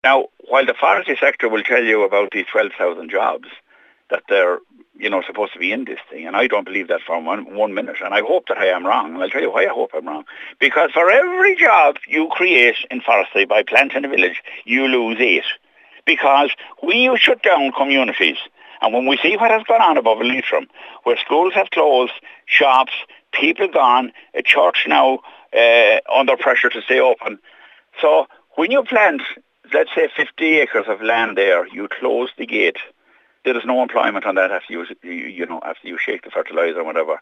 Now, while the forestry sector will tell you about these 12,000 jobs that they're, supposed to be in this thing, and I don't believe that for one minute, and I hope that I am wrong, and I'll tell you why I hope I'm wrong. Because for every job you create in forestry by planting a village, you lose 8. Because when you shut down communities, and when we see what has gone on above Leitrim, where schools have closed, shops, people gone, a church now under pressure to stay open. So when you plant, let's say 50 acres of land there, you close the gate. There is no employment on that after you shake the fertilizer or whatever.